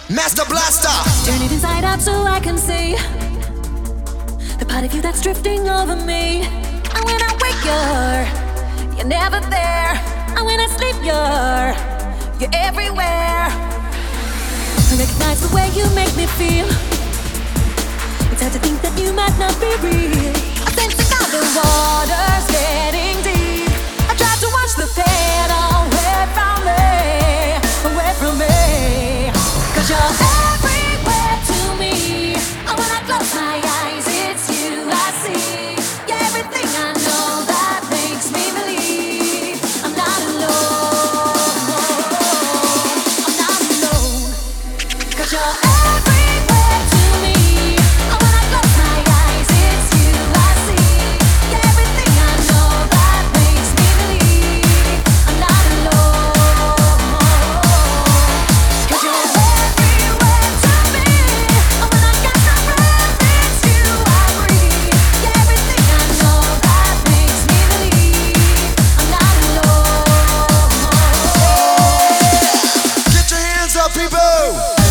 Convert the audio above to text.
Master Blaster. Turn it inside out so I can see the part of you that's drifting over me. And when I wake, you're never there. And when I sleep, you're everywhere. I recognize the way you make me feel. It's hard to think that you might not be real. I sense the kind of water's getting deep. I try to watch the pain away from me, away from me. 'Cause you're everywhere to me. And when I close my eyes, it's you I see. You're everything I know that makes me believe I'm not alone. I'm not alone. 'Cause you're everywhere to me. And when I close my eyes, it's you I see. You're everything I know that makes me believe I'm not alone. 'Cause you're everywhere to me. And when I got my breath, it's you I breathe. You're everything I know that makes me believe I'm not alone. Get your hands up, people.